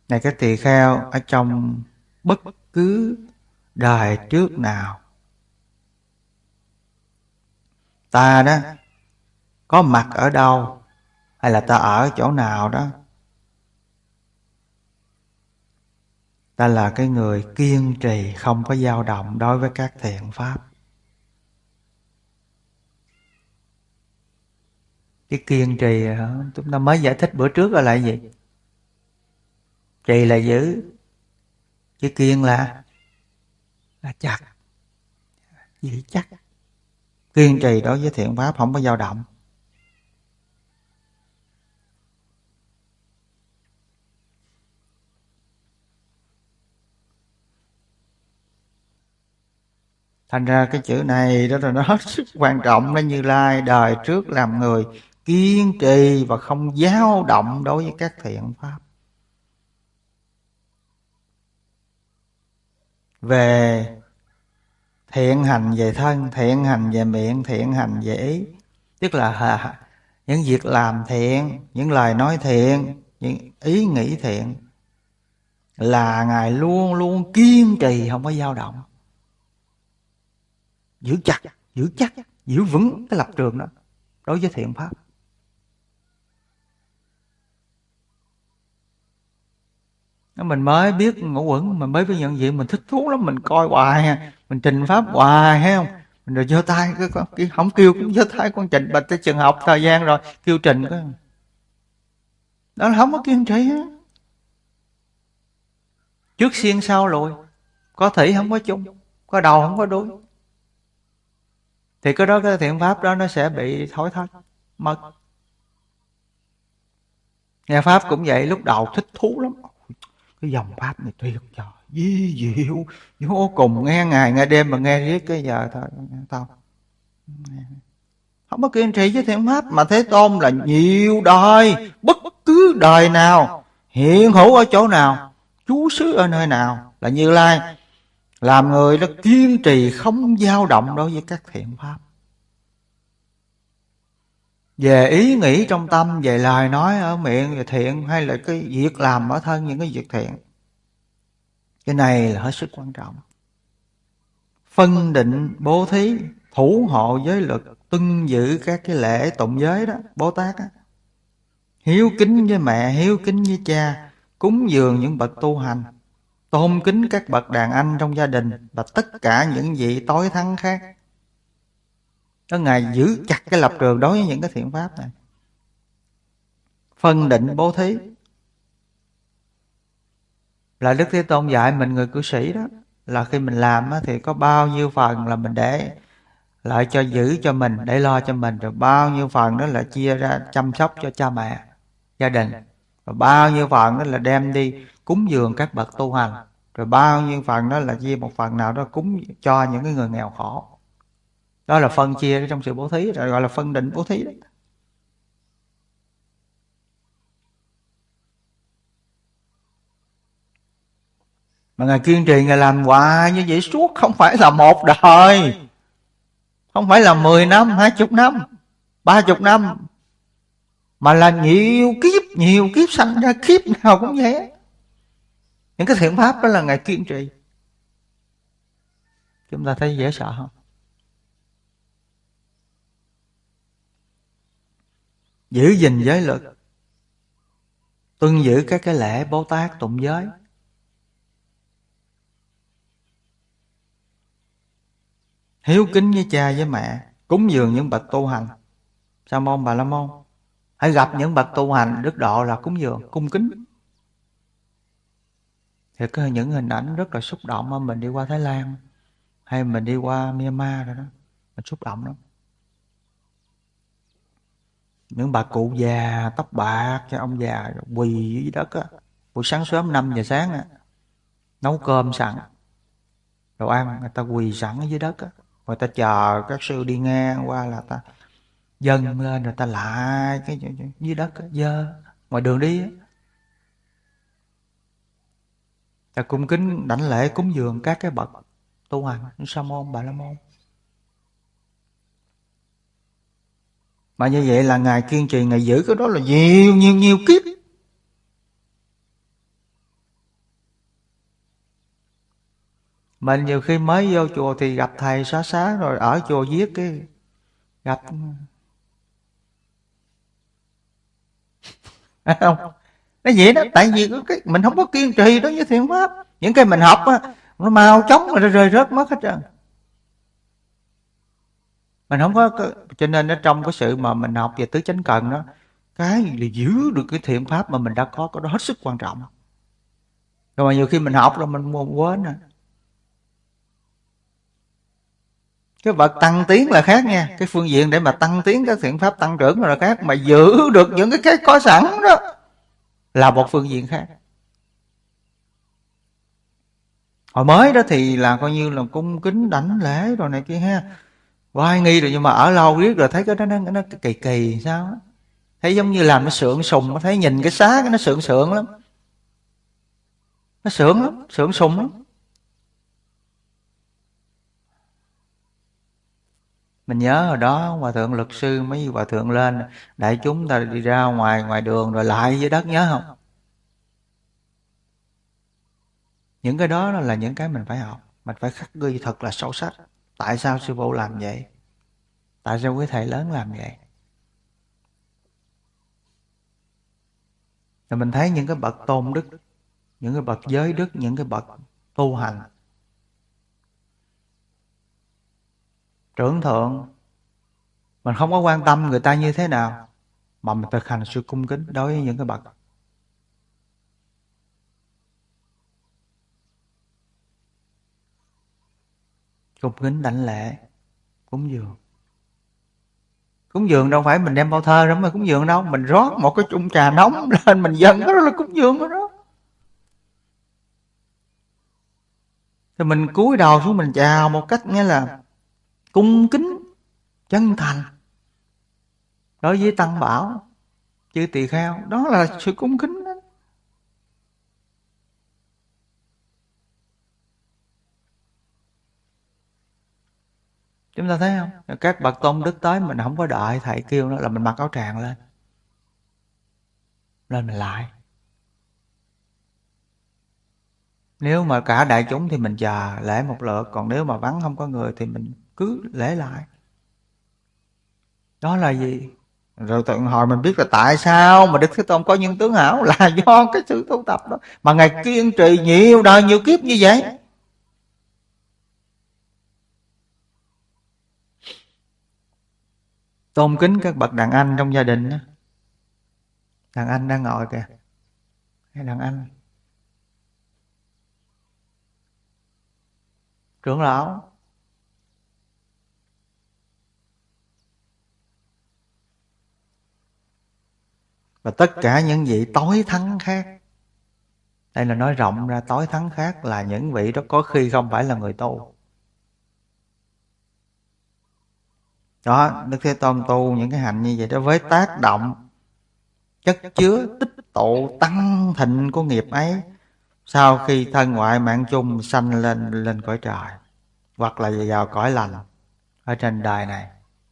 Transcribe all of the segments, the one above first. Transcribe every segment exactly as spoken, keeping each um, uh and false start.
Này các tỳ kheo, ở trong bất cứ đời trước nào, ta đó có mặt ở đâu, hay là ta ở chỗ nào đó, ta là cái người kiên trì không có dao động đối với các thiện pháp. Cái kiên trì chúng ta mới giải thích bữa trước là gì? Trì là giữ, chứ kiên là là chặt, giữ chắc. Kiên trì đối với thiện pháp không có dao động. Thành ra cái chữ này đó là nó hết sức quan trọng. Nó Như Lai đời trước làm người kiên trì và không dao động đối với các thiện pháp. Về thiện hành về thân, thiện hành về miệng, thiện hành về ý, tức là những việc làm thiện, những lời nói thiện, những ý nghĩ thiện, là Ngài luôn luôn kiên trì không có dao động, giữ chặt, giữ chắc, giữ vững cái lập trường đó đối với thiện pháp. Mình mới biết ngũ uẩn, mình mới biết nhận diện, mình thích thú lắm, mình coi hoài, mình trình pháp hoài, thấy không? Mình rồi giơ tay, cái, cái không kêu cũng giơ tay, con trình bạch tới trường học thời gian rồi kêu trình cái đó là không có kiên trì á. Trước xiên sau lùi, có thủy không có chung, có đầu không có đuôi, thì cái đó cái thiện pháp đó nó sẽ bị thối thất mất. Nghe pháp cũng vậy, lúc đầu thích thú lắm, cái dòng pháp này tuyệt trời, vi diệu vô cùng, nghe ngày nghe đêm mà nghe riết cái giờ thôi thôi không có kiên trì với thiện pháp. Mà Thế Tôn là nhiều đời, bất cứ đời nào, hiện hữu ở chỗ nào, trú xứ ở nơi nào, là Như Lai làm người đó kiên trì không dao động đối với các thiện pháp. Về ý nghĩ trong tâm, về lời nói ở miệng về thiện, hay là cái việc làm ở thân những cái việc thiện, cái này là hết sức quan trọng. Phân định bố thí, thủ hộ giới luật, tuân giữ các cái lễ tụng giới đó, Bồ Tát á. Hiếu kính với mẹ, hiếu kính với cha, cúng dường những bậc tu hành, tôn kính các bậc đàn anh trong gia đình, và tất cả những vị tối thắng khác. Đó, Ngài giữ chặt cái lập trường đối với những cái thiện pháp này. Phân định bố thí là Đức Thế Tôn dạy mình người cư sĩ đó, là khi mình làm thì có bao nhiêu phần là mình để lại cho giữ cho mình, để lo cho mình, rồi bao nhiêu phần đó là chia ra chăm sóc cho cha mẹ, gia đình, và bao nhiêu phần đó là đem đi cúng dường các bậc tu hành, rồi bao nhiêu phần đó là chia một phần nào đó cúng cho những cái người nghèo khổ. Đó là phân chia trong sự bố thí, rồi gọi là phân định bố thí đó. Mà Ngài kiên trì, Ngài làm hoài như vậy suốt, không phải là một đời, không phải là mười năm, hai chục năm, ba chục năm, mà là nhiều kiếp, nhiều kiếp sanh ra kiếp nào cũng vậy. Những cái thiện pháp đó là Ngài kiên trì. Chúng ta thấy dễ sợ không? Giữ gìn giới luật, tuân giữ các cái lễ Bồ Tát tụng giới, hiếu kính với cha với mẹ, cúng dường những bậc tu hành, Sa môn Bà La môn. Hãy gặp những bậc tu hành đức độ là cúng dường, cung kính. Thì có những hình ảnh rất là xúc động. Mà mình đi qua Thái Lan hay mình đi qua Myanmar rồi đó, mình xúc động lắm. Những bà cụ già tóc bạc cho ông già quỳ dưới đất á, buổi sáng sớm năm giờ sáng á, nấu cơm sẵn, đồ ăn, người ta quỳ sẵn ở dưới đất á, người ta chờ các sư đi ngang qua là ta dâng lên, rồi ta lại cái dưới đất á, dơ ngoài đường đi á, ta cung kính đảnh lễ cúng dường các cái bậc tu hành, Sa môn Bà La môn. Mà như vậy là Ngài kiên trì, Ngài giữ cái đó là nhiều nhiều nhiều kiếp. Mình nhiều khi mới vô chùa thì gặp thầy xá xá, rồi ở chùa viết cái gặp phải không? Nó vậy đó, tại vì cái mình không có kiên trì đối với thiện pháp. Những cái mình học á, nó mau chóng mà nó rơi rớt mất hết trơn. Mình không có, cho nên nó trong cái sự mà mình học về tứ chánh cần đó, cái là giữ được cái thiện pháp mà mình đã có, cái đó hết sức quan trọng. Rồi mà nhiều khi mình học rồi mình quên rồi. Cái vật tăng tiến là khác nha, cái phương diện để mà tăng tiến các thiện pháp tăng trưởng là khác, mà giữ được những cái cái có sẵn đó là một phương diện khác. Hồi mới đó thì là coi như là cung kính đảnh lễ rồi này kia ha, oai nghi rồi, nhưng mà ở lâu riết rồi thấy cái đó nó, nó kỳ kỳ sao á, thấy giống như làm nó sượng sùng, nó thấy nhìn cái xá cái nó sượng sượng lắm, nó sượng lắm, sượng sùng lắm. Mình nhớ hồi đó hòa thượng luật sư mấy hòa thượng lên, đại chúng ta đi ra ngoài ngoài đường rồi lại dưới đất, nhớ không? Những cái đó là những cái mình phải học, mình phải khắc ghi thật là sâu sắc. Tại sao sư phụ làm vậy? Tại sao quý thầy lớn làm vậy? Rồi mình thấy những cái bậc tôn đức, những cái bậc giới đức, những cái bậc tu hành trưởng thượng, mình không có quan tâm người ta như thế nào, mà mình thực hành sự cung kính đối với những cái bậc. Cung kính đảnh lễ, cúng dường. Cúng dường đâu phải mình đem bao thơ đó mà cúng dường đâu, mình rót một cái chung trà nóng lên mình dâng, cái đó là cúng dường đó. Thì mình cúi đầu xuống mình chào một cách nghĩa là cung kính, chân thành đối với tăng bảo, chư tỳ kheo, đó là sự cung kính đó. Chúng ta thấy không? Các bậc tôn đức tới mình không có đợi thầy kêu nữa là mình mặc áo tràng lên. Lên mình lại. Nếu mà cả đại chúng thì mình chờ lễ một lượt, còn nếu mà vắng không có người thì mình cứ lễ lại. Đó là gì? Rồi tự hỏi mình biết là tại sao mà Đức Thế Tôn có những tướng hảo, là do cái sự tu tập đó. Mà Ngài kiên trì nhiều đời nhiều kiếp như vậy. Tôn kính các bậc đàn anh trong gia đình đó. Đàn anh đang ngồi kìa. Hay đàn anh. Trưởng lão. Và tất cả những vị tối thắng khác. Đây là nói rộng ra, tối thắng khác là những vị đó có khi không phải là người tu. Đó, Đức Thế Tôn tu những cái hạnh như vậy đó với tác động chất chứa tích tụ tăng thịnh của nghiệp ấy, sau khi thân ngoại mạng chung sanh lên lên cõi trời, hoặc là vào cõi lành ở trên đời này.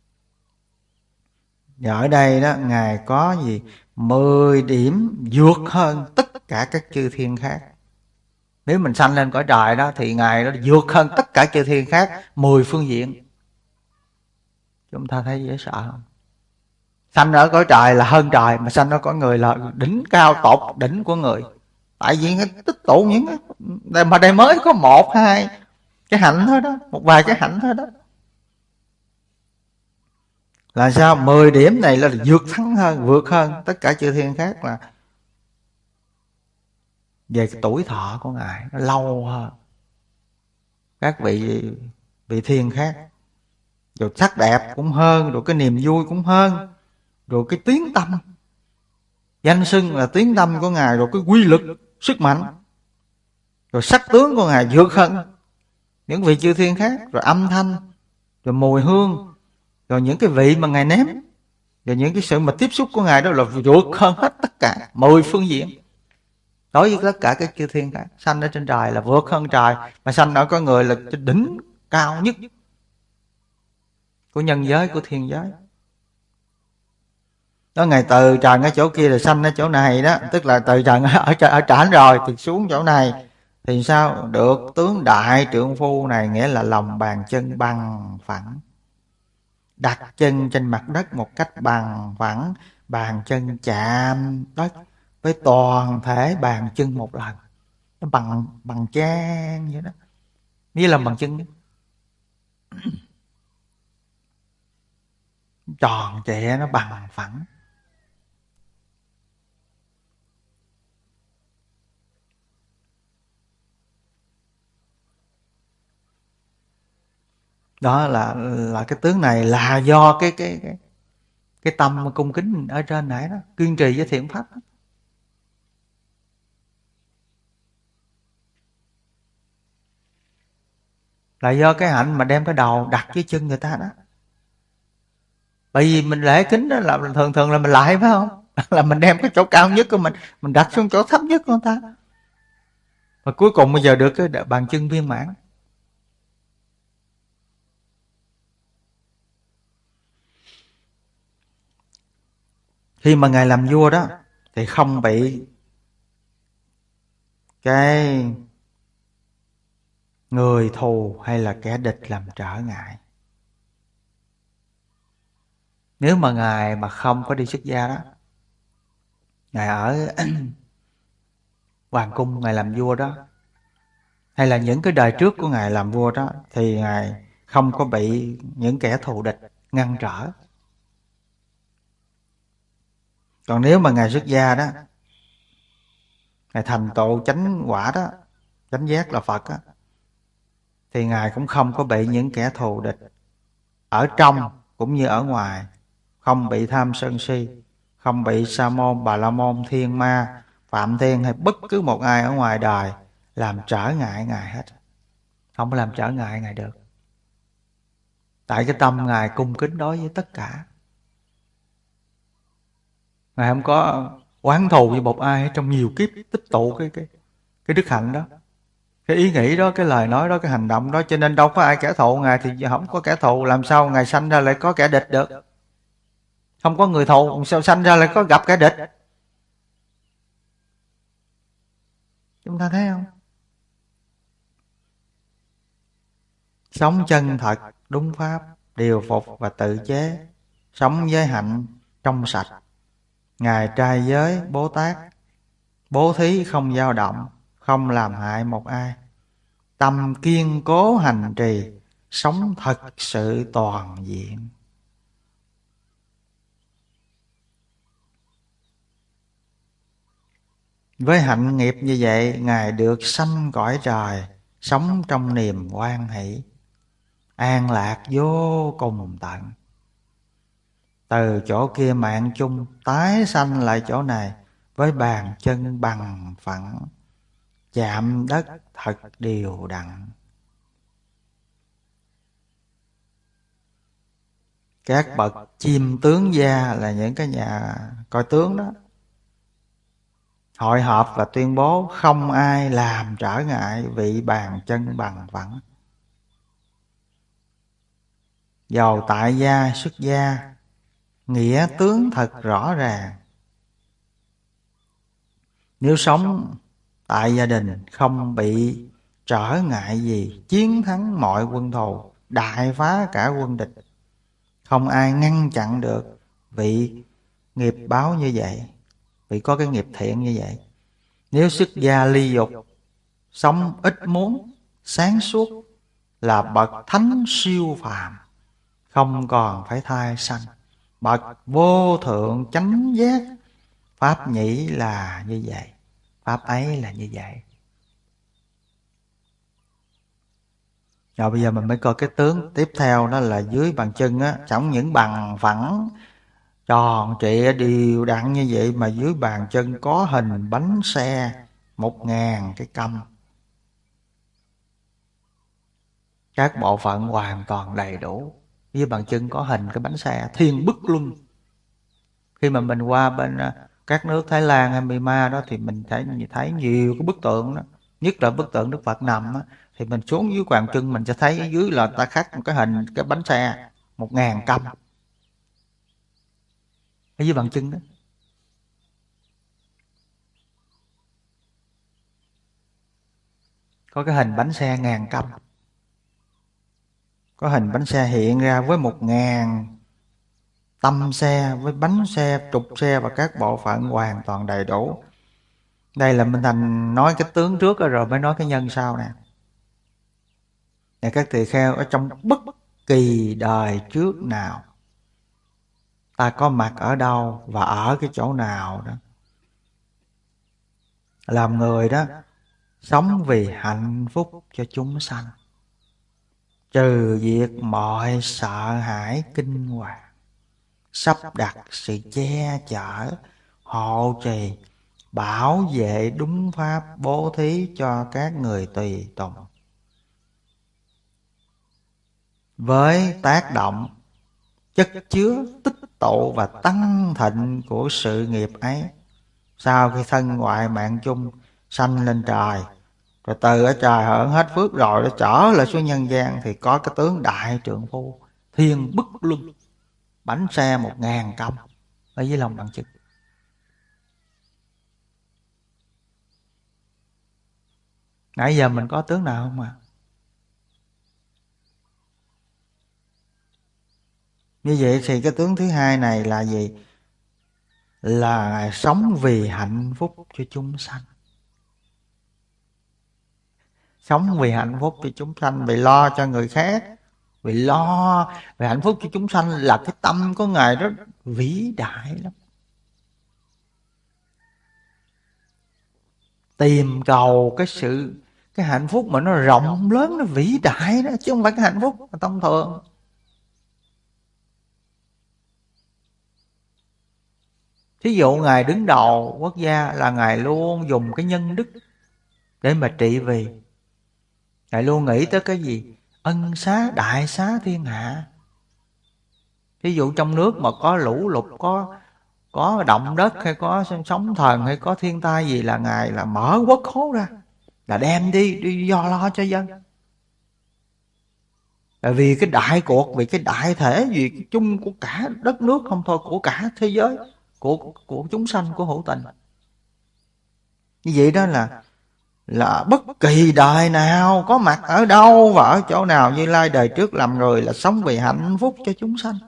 Và ở đây đó Ngài có gì mười điểm vượt hơn tất cả các chư thiên khác. Nếu mình sanh lên cõi trời đó thì Ngài đó vượt hơn tất cả chư thiên khác mười phương diện. Chúng ta thấy dễ sợ không? Sanh ở cõi trời là hơn trời, mà sanh ở cõi người là đỉnh cao tột đỉnh của người. Tại vì nó tích tụ những cái mà đây mới có một hai cái hạnh thôi đó, một vài cái hạnh thôi đó. Là sao? Mười điểm này là vượt thắng hơn, vượt hơn tất cả chư thiên khác, là về cái tuổi thọ của Ngài nó lâu hơn các vị vị thiên khác. Rồi sắc đẹp cũng hơn, rồi cái niềm vui cũng hơn, rồi cái tiếng tâm, danh xưng là tiếng tâm của Ngài, rồi cái quy lực, sức mạnh, rồi sắc tướng của Ngài vượt hơn những vị chư thiên khác, rồi âm thanh, rồi mùi hương, rồi những cái vị mà Ngài nếm, rồi những cái sự mà tiếp xúc của Ngài đó là vượt hơn hết tất cả mười phương diện. Đối với tất cả các chư thiên khác, sanh ở trên trời là vượt hơn trời, mà sanh ở có người là trên đỉnh cao nhất của nhân giới, của thiên giới. Đó, Ngài từ trần ở chỗ kia là sanh ở chỗ này đó, tức là từ trần ở ở trển rồi thì xuống chỗ này Thì sao? Được tướng đại trượng phu này nghĩa là lòng bàn chân bằng phẳng, đặt chân trên mặt đất một cách bằng phẳng, bàn chân chạm đất với toàn thể bàn chân một lần. Nó bằng bằng trang vậy đó, như là bằng chân tròn trịa, nó bằng phẳng. Đó là là cái tướng này là do cái cái cái cái tâm cung kính ở trên nãy đó, kiên trì với thiện pháp đó. Là do cái hạnh mà đem cái đầu đặt dưới chân người ta đó. Bởi vì mình lễ kính đó là thường thường là mình lại phải không? Là mình đem cái chỗ cao nhất của mình mình đặt xuống chỗ thấp nhất của người ta. Và cuối cùng bây giờ được cái bàn chân viên mãn. Khi mà Ngài làm vua đó thì không bị cái người thù hay là kẻ địch làm trở ngại. Nếu mà Ngài mà không có đi xuất gia đó, Ngài ở hoàng cung Ngài làm vua đó, hay là những cái đời trước của Ngài làm vua đó, thì Ngài không có bị những kẻ thù địch ngăn trở. Còn nếu mà Ngài xuất gia đó, Ngài thành tựu chánh quả đó, chánh giác là Phật á, thì Ngài cũng không có bị những kẻ thù địch ở trong cũng như ở ngoài, không bị tham sân si, không bị sa môn, bà la môn, thiên ma, phạm thiên hay bất cứ một ai ở ngoài đời làm trở ngại Ngài hết. Không có làm trở ngại Ngài được. Tại cái tâm Ngài cung kính đối với tất cả. Ngài không có oán thù với một ai trong nhiều kiếp tích tụ cái cái cái đức hạnh đó, cái ý nghĩ đó, cái lời nói đó, cái hành động đó. Cho nên đâu có ai kẻ thù Ngài, thì không có kẻ thù, làm sao Ngài sanh ra lại có kẻ địch được? Không có người thù, sao sanh ra lại có gặp kẻ địch? Chúng ta thấy không? Sống chân thật, đúng pháp, điều phục và tự chế, sống với hạnh trong sạch. Ngài trai giới Bố Tát, bố thí không dao động, không làm hại một ai, tâm kiên cố hành trì, sống thật sự toàn diện. Với hạnh nghiệp như vậy, Ngài được sanh cõi trời, sống trong niềm hoan hỷ, an lạc vô cùng tận. Từ chỗ kia mạng chung, tái sanh lại chỗ này, với bàn chân bằng phẳng, chạm đất thật đều đặn. Các bậc chim tướng gia là những cái nhà coi tướng đó, hội họp và tuyên bố không ai làm trở ngại vị bàn chân bằng phẳng. Dầu tại gia xuất gia, nghĩa tướng thật rõ ràng. Nếu sống tại gia đình không bị trở ngại gì, chiến thắng mọi quân thù, đại phá cả quân địch, không ai ngăn chặn được vị nghiệp báo như vậy, vị có cái nghiệp thiện như vậy. Nếu xuất gia ly dục, sống ít muốn, sáng suốt, là bậc thánh siêu phàm, không còn phải thai sanh, bậc vô thượng chánh giác. Pháp nhĩ là như vậy, pháp ấy là như vậy. Rồi bây giờ mình mới coi cái tướng tiếp theo, đó là dưới bàn chân á, chẳng những bằng phẳng tròn trịa đều đặn như vậy, mà dưới bàn chân có hình bánh xe một ngàn cái câm. Các bộ phận hoàn toàn đầy đủ. Dưới bàn chân có hình cái bánh xe thiên bức luân. Khi mà mình qua bên các nước Thái Lan hay Myanmar đó, thì mình thấy thấy nhiều cái bức tượng đó, nhất là bức tượng Đức Phật nằm á, thì mình xuống dưới bàn chân mình sẽ thấy ở dưới là ta khắc một cái hình cái bánh xe một ngàn câm ở dưới bàn chân đó. có cái hình bánh xe ngàn cân. Có hình bánh xe hiện ra với một ngàn tâm xe, với bánh xe, trục xe và các bộ phận hoàn toàn đầy đủ. Đây là Minh Thành nói cái tướng trước rồi mới nói cái nhân sau nè. Để các tỳ kheo, ở trong bất kỳ đời trước nào, ta có mặt ở đâu và ở cái chỗ nào đó, làm người đó sống vì hạnh phúc cho chúng sanh, trừ diệt mọi sợ hãi kinh hoàng, sắp đặt sự che chở, hộ trì, bảo vệ đúng pháp, bố thí cho các người tùy tùng. Với tác động chất chứa, tích tụ và tăng thịnh của sự nghiệp ấy, sau khi thân ngoại mạng chung sanh lên trời, rồi từ ở trời hưởng hết phước rồi nó trở lại xuống nhân gian, thì có cái tướng đại trượng phu thiên bức luân, bánh xe một ngàn cong ở dưới lòng bằng chứng. Nãy giờ mình có tướng nào không à? Như vậy thì cái tướng thứ hai này là gì? Là Ngài sống vì hạnh phúc cho chúng sanh. Sống vì hạnh phúc cho chúng sanh, vì lo cho người khác, vì lo về hạnh phúc cho chúng sanh là cái tâm của Ngài rất vĩ đại lắm. Tìm cầu cái sự, cái hạnh phúc mà nó rộng lớn, nó vĩ đại đó, chứ không phải cái hạnh phúc mà thông thường. Thí dụ Ngài đứng đầu quốc gia là Ngài luôn dùng cái nhân đức để mà trị vì. Ngài luôn nghĩ tới cái gì? Ân xá, đại xá thiên hạ. Thí dụ trong nước mà có lũ lụt, có có động đất, hay có sóng thần, hay có thiên tai gì, là Ngài là mở quốc khố ra, là đem đi, đi do lo cho dân. Là vì cái đại cuộc, vì cái đại thể, vì cái chung của cả đất nước, không thôi của cả thế giới, của của chúng sanh, của hữu tình. Như vậy đó là là bất kỳ đời nào, có mặt ở đâu và ở chỗ nào, Như Lai đời trước làm người là sống vì hạnh phúc cho chúng sanh.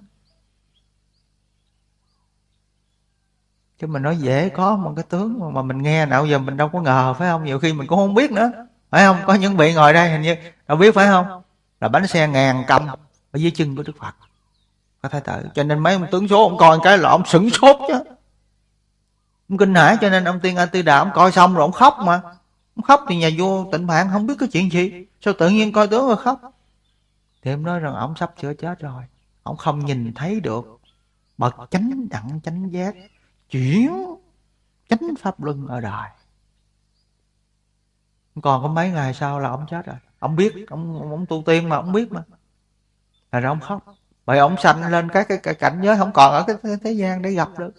Chứ mình nói dễ có một cái tướng mà mình nghe nào giờ mình đâu có ngờ, phải không? Nhiều khi mình cũng không biết nữa, phải không? Có những vị ngồi đây hình như đâu biết, phải không? Là bánh xe ngàn cong ở dưới chân của Đức Phật, có thể tự. Cho nên mấy ông tướng số ông coi cái là ông sửng sốt chứ, ông kinh hãi. Cho nên ông Tiên A Tư Đà ông coi xong rồi ông khóc mà. Ông khóc thì nhà vua Tịnh Phạn không biết cái chuyện gì, sao tự nhiên coi tướng rồi khóc. Thì em nói rằng ông sắp sửa chết rồi, ông không nhìn thấy được bậc chánh đẳng chánh giác chuyển chánh pháp luân ở đời. Còn có mấy ngày sau là ông chết rồi. Ông biết, ông, ông tu tiên mà ông biết mà, là ra ông khóc. Bởi ông sanh lên các cái, cái cảnh giới không còn ở cái thế, thế gian để gặp được,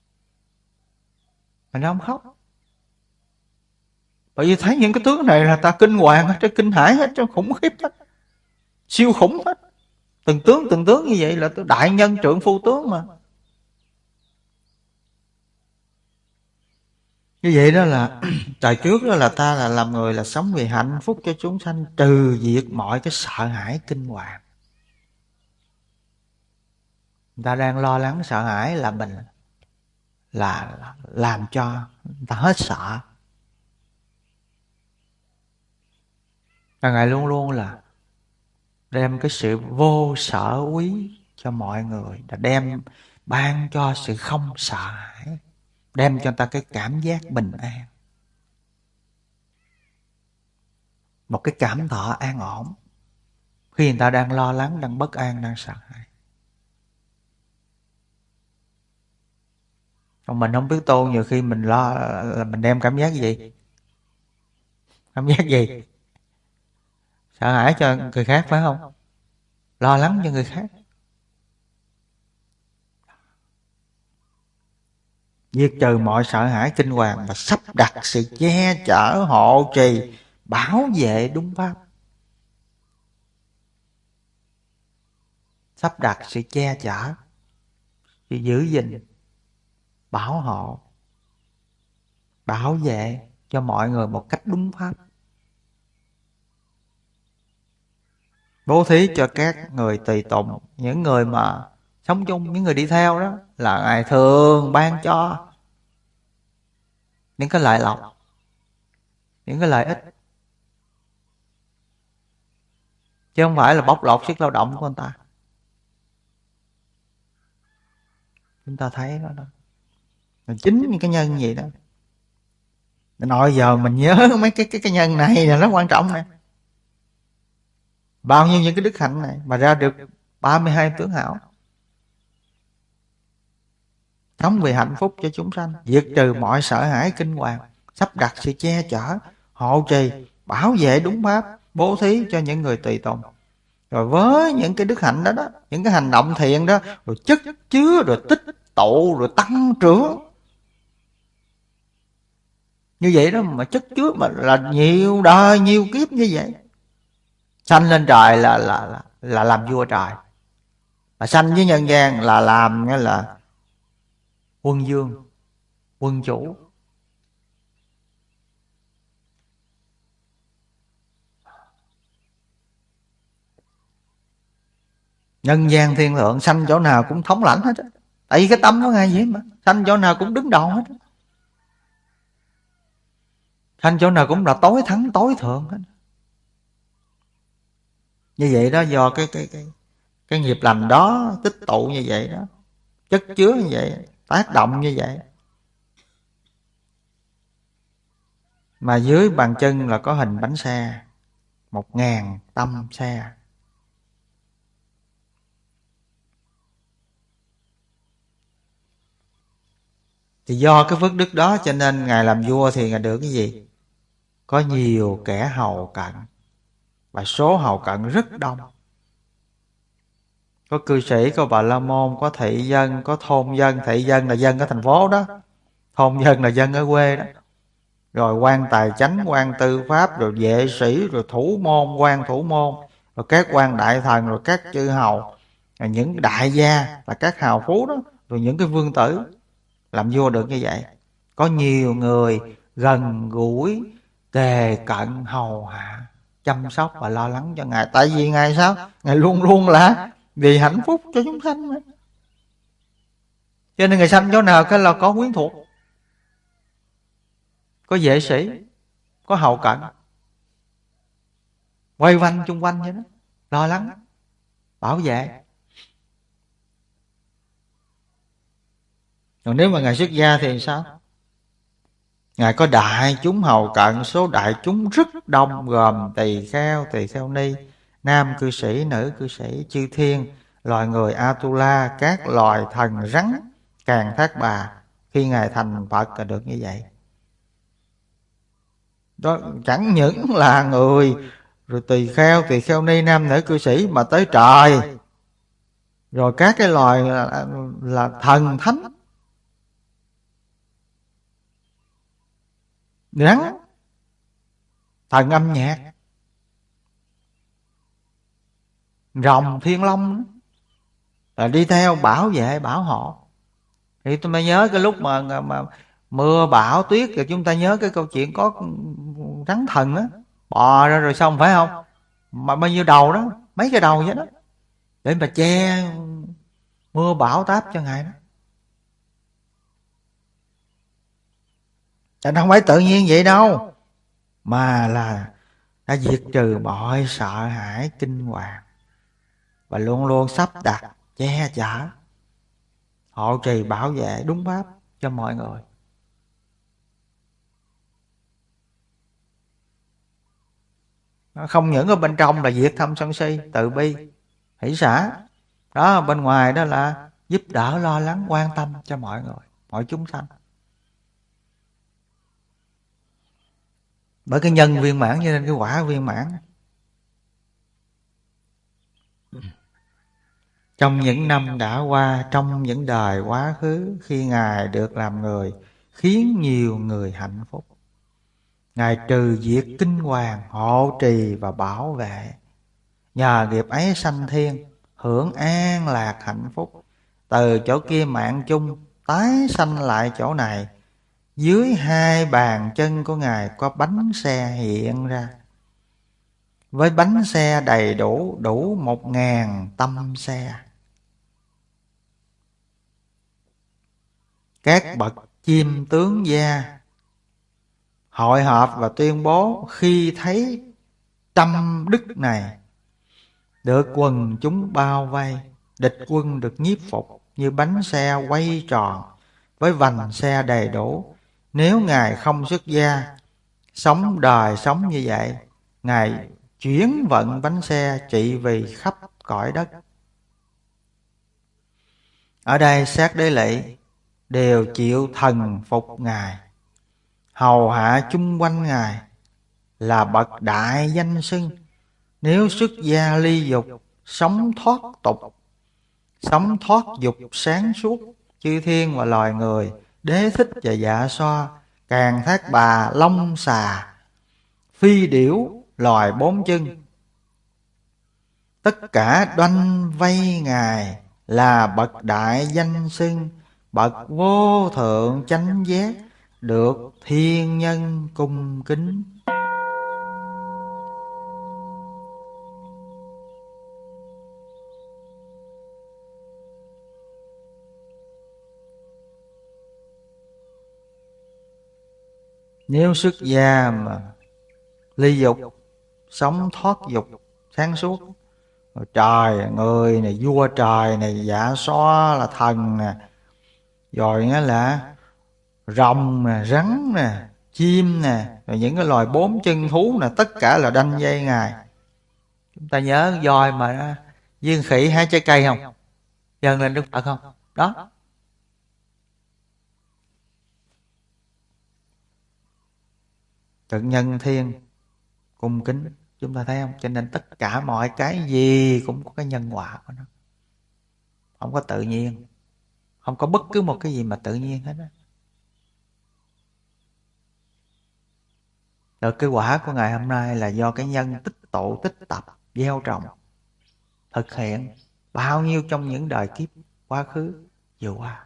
mà ông khóc. Bởi vì thấy những cái tướng này là ta kinh hoàng hết, kinh hãi hết, khủng khiếp hết, siêu khủng hết. Từng tướng từng tướng như vậy là tôi đại nhân trượng phu tướng mà. Như vậy đó là đời trước đó là ta là làm người là sống vì hạnh phúc cho chúng sanh, trừ diệt mọi cái sợ hãi kinh hoàng. Người ta đang lo lắng sợ hãi là mình là làm cho người ta hết sợ. Và Ngài luôn luôn là đem cái sự vô sở quý cho mọi người, là đem ban cho sự không sợ hãi, đem cho người ta cái cảm giác bình an, một cái cảm thọ an ổn khi người ta đang lo lắng, đang bất an, đang sợ hãi. Còn mình không biết tu, nhiều khi mình lo là mình đem cảm giác gì? Cảm giác gì? Sợ hãi cho người khác, phải không? Lo lắng cho người khác. Diệt trừ mọi sợ hãi kinh hoàng và sắp đặt sự che chở, hộ trì, bảo vệ đúng pháp. Sắp đặt sự che chở, sự giữ gìn, bảo hộ, bảo vệ cho mọi người một cách đúng pháp. bố thí cho các người tùy tùng, những người mà sống chung, những người đi theo đó, là Ngài thường ban cho những cái lợi lộc, những cái lợi ích, chứ không phải là bóc lột sức lao động của người ta. Chúng ta thấy đó, đó. Chính những cái nhân gì đó, nội giờ mình nhớ mấy cái cái cái nhân này là rất quan trọng nè. Bao nhiêu những cái đức hạnh này mà ra được ba mươi hai tướng hảo, sống vì hạnh phúc cho chúng sanh, diệt trừ mọi sợ hãi kinh hoàng, sắp đặt sự che chở, hộ trì, bảo vệ đúng pháp, bố thí cho những người tùy tùng. Rồi với những cái đức hạnh đó đó, những cái hành động thiện đó, rồi chất chứa, rồi tích tụ, rồi tăng trưởng. Như vậy đó mà chất chứa mà là nhiều đời, nhiều kiếp như vậy. Sanh lên trời là là là, là làm vua trời. Mà sanh với nhân gian là làm nghĩa là quân vương, quân chủ. Nhân gian thiên thượng, sanh chỗ nào cũng thống lãnh hết á. Tại vì cái tâm của Ngài vậy mà, sanh chỗ nào cũng đứng đầu hết á. Sanh chỗ nào cũng là tối thắng tối thượng hết. Như vậy đó, do cái cái cái cái nghiệp lành đó tích tụ như vậy đó, chất chứa như vậy, tác động như vậy. Mà dưới bàn chân là có hình bánh xe, một ngàn tâm xe. Thì do cái phước đức đó cho nên Ngài làm vua thì Ngài được cái gì? Có nhiều kẻ hầu cận, và số hầu cận rất đông. Có cư sĩ, có bà la môn, có thị dân, có thôn dân. Thị dân là dân ở thành phố đó, thôn dân là dân ở quê đó. Rồi quan tài chánh, quan tư pháp, rồi vệ sĩ, rồi thủ môn, quan thủ môn, rồi các quan đại thần, rồi các chư hầu, rồi những đại gia là các hào phú đó, rồi những cái vương tử. Làm vua được như vậy. Có nhiều người gần gũi, kề cận, hầu hạ, chăm sóc và lo lắng cho Ngài. Tại vì Ngài sao? Ngài luôn luôn là vì hạnh phúc cho chúng sanh mà. Cho nên Ngài sanh chỗ nào cái là có quyến thuộc, có vệ sĩ, có hầu cận, quay quanh chung quanh vậy đó, lo lắng, bảo vệ. Còn nếu mà Ngài xuất gia thì sao? Ngài có đại chúng hầu cận, số đại chúng rất đông, gồm tỳ kheo, tỳ kheo ni, nam cư sĩ, nữ cư sĩ, chư thiên, loài người Atula, các loài thần rắn, càng thác bà. Khi Ngài thành Phật là được như vậy. Đó chẳng những là người, rồi tỳ kheo, tỳ kheo ni, nam nữ cư sĩ, mà tới trời, rồi các cái loài là, là thần thánh, rắn, thần âm nhạc, rồng thiên long, là đi theo bảo vệ bảo hộ. Thì tôi mới nhớ cái lúc mà mà mưa bão tuyết, thì chúng ta nhớ cái câu chuyện có rắn thần á bò ra rồi xong phải không? Mà bao nhiêu đầu đó, mấy cái đầu vậy đó, để mà che mưa bão táp cho Ngài đó. Chứ không phải tự nhiên vậy đâu, mà là đã diệt trừ mọi sợ hãi kinh hoàng, và luôn luôn sắp đặt che chở, hộ trì bảo vệ đúng pháp cho mọi người. Nó không những ở bên trong là diệt tham sân si, từ bi, hỷ xả. Đó, bên ngoài đó là giúp đỡ, lo lắng, quan tâm cho mọi người, mọi chúng sanh. Bởi cái nhân viên mãn cho nên cái quả viên mãn. Trong những năm đã qua, trong những đời quá khứ, khi Ngài được làm người, khiến nhiều người hạnh phúc. Ngài trừ diệt kinh hoàng, hộ trì và bảo vệ. Nhờ nghiệp ấy sanh thiên, hưởng an lạc hạnh phúc. Từ chỗ kia mạng chung, tái sanh lại chỗ này. Dưới hai bàn chân của Ngài có bánh xe hiện ra. với bánh xe đầy đủ, đủ một ngàn tâm xe. Các bậc chim tướng gia hội họp và tuyên bố khi thấy tâm đức này, được quần chúng bao vây, địch quân được nhiếp phục, như bánh xe quay tròn với vành xe đầy đủ. Nếu Ngài không xuất gia, sống đời sống như vậy, Ngài chuyển vận bánh xe trị vì khắp cõi đất. Ở đây sát đế lỵ đều chịu thần phục Ngài, hầu hạ chung quanh Ngài, là bậc đại danh xưng. Nếu xuất gia ly dục, sống thoát tục, sống thoát dục sáng suốt, chư thiên và loài người, đế thích và dạ xoa, càng thác bà, long xà, phi điểu, loài bốn chân, tất cả đoanh vây Ngài, là bậc đại danh xưng, bậc vô thượng chánh giác, được thiên nhân cung kính. Nếu xuất gia mà ly dục, sống thoát dục sáng suốt, rồi trời người này, vua trời này, dạ xoa là thần nè, rồi nó là rồng nè, rắn nè, chim nè, rồi những cái loài bốn chân thú nè, tất cả là đanh dây Ngài. Chúng ta nhớ voi mà viên khỉ hái trái cây không, dâng lên Đức Phật không? Đó, tự nhân thiên cung kính. Chúng ta thấy không? Cho nên tất cả mọi cái gì cũng có cái nhân quả của nó, không có tự nhiên, không có bất cứ một cái gì mà tự nhiên hết á. Rồi cái quả của ngày hôm nay là do cái nhân tích tụ, tích tập, gieo trồng, thực hiện bao nhiêu trong những đời kiếp quá khứ vừa qua.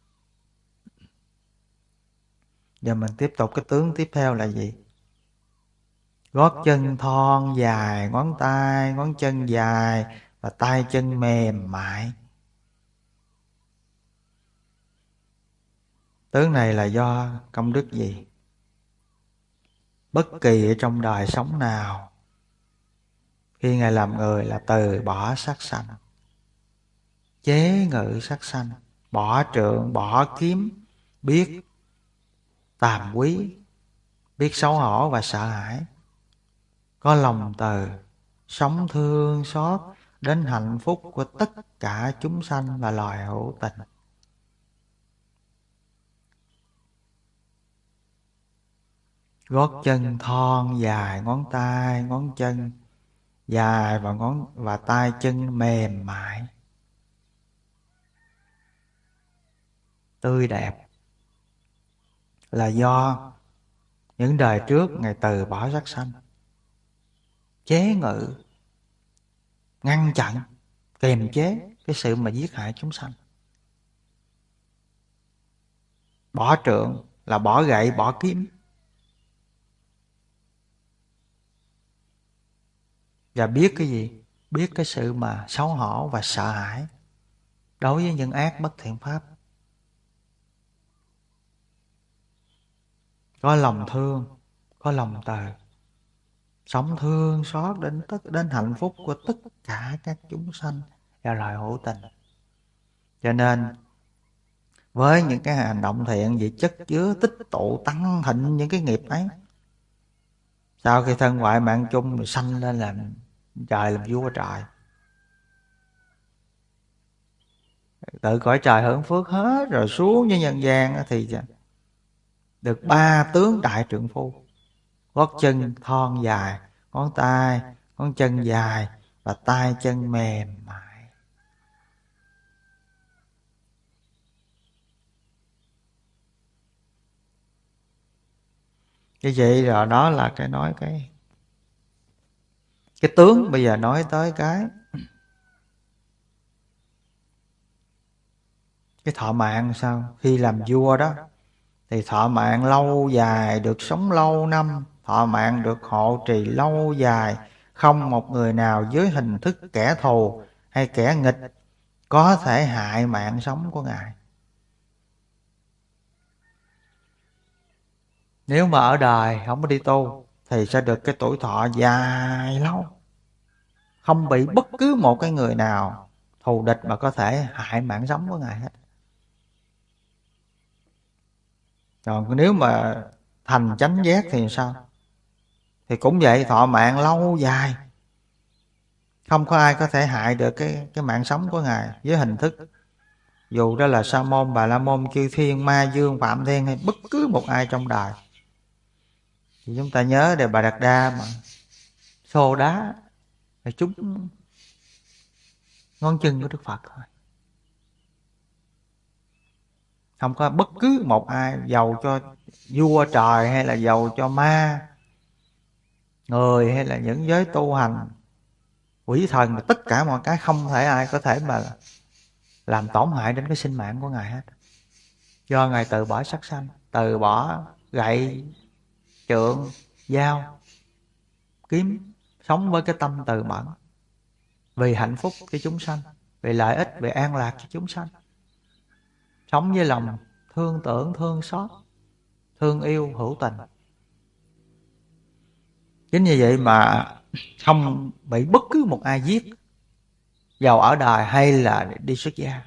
Giờ mình tiếp tục cái tướng tiếp theo là gì? Gót chân thon dài, ngón tay, ngón chân dài và tay chân mềm mại. Tướng này là do công đức gì? Bất kỳ ở trong đời sống nào, khi Ngài làm người là từ bỏ sát sanh, chế ngự sát sanh, bỏ trượng, bỏ kiếm, biết tàm quý, biết xấu hổ và sợ hãi, có lòng từ, sống thương xót đến hạnh phúc của tất cả chúng sanh và loài hữu tình. Gót chân thon dài, ngón tay, ngón chân dài và ngón và tay chân mềm mại, tươi đẹp, là do những đời trước Ngài từ bỏ sát sanh, chế ngự, ngăn chặn, kiềm chế cái sự mà giết hại chúng sanh. Bỏ trượng là bỏ gậy, bỏ kiếm, và biết cái gì? Biết cái sự mà xấu hổ và sợ hãi đối với những ác bất thiện pháp. Có lòng thương, có lòng từ, sống thương xót đến tất đến hạnh phúc của tất cả các chúng sanh và loài hữu tình. Cho nên với những cái hành động thiện gì chất chứa tích tụ tăng thịnh những cái nghiệp ấy, sau khi thân ngoại mạng chung rồi sanh lên làm trời, làm vua trời, tự cõi trời hưởng phước hết rồi xuống với nhân gian thì được ba tướng đại trượng phu: gót chân thon dài, ngón tay, ngón chân dài và tay chân mềm mại. Cái vậy rồi, đó là cái nói cái cái tướng. Bây giờ nói tới cái cái thọ mạng sao? Khi làm vua đó thì thọ mạng lâu dài, được sống lâu năm, thọ mạng được hộ trì lâu dài, không một người nào dưới hình thức kẻ thù hay kẻ nghịch có thể hại mạng sống của Ngài. Nếu mà ở đời không có đi tu thì sẽ được cái tuổi thọ dài lâu, không bị bất cứ một cái người nào thù địch mà có thể hại mạng sống của Ngài hết. Còn nếu mà thành chánh giác thì sao? Thì cũng vậy, thọ mạng lâu dài, không có ai có thể hại được cái cái mạng sống của Ngài với hình thức, dù đó là Sa môn, Bà la môn, chư thiên, ma dương, phạm thiên hay bất cứ một ai trong đời. Thì chúng ta nhớ Đề Bà Đạt Đa mà xô đá thì chúng ngón chân của Đức Phật thôi, không có bất cứ một ai, giàu cho vua trời hay là giàu cho ma người hay là những giới tu hành quỷ thần, tất cả mọi cái không thể ai có thể mà làm tổn hại đến cái sinh mạng của Ngài hết. Do Ngài từ bỏ sắc sanh, từ bỏ gậy, trượng, dao, kiếm, sống với cái tâm từ mẫn, vì hạnh phúc cho chúng sanh, vì lợi ích, vì an lạc cho chúng sanh, sống với lòng thương tưởng, thương xót, thương yêu, hữu tình. Chính như vậy mà không bị bất cứ một ai giết, giàu ở đời hay là đi xuất gia.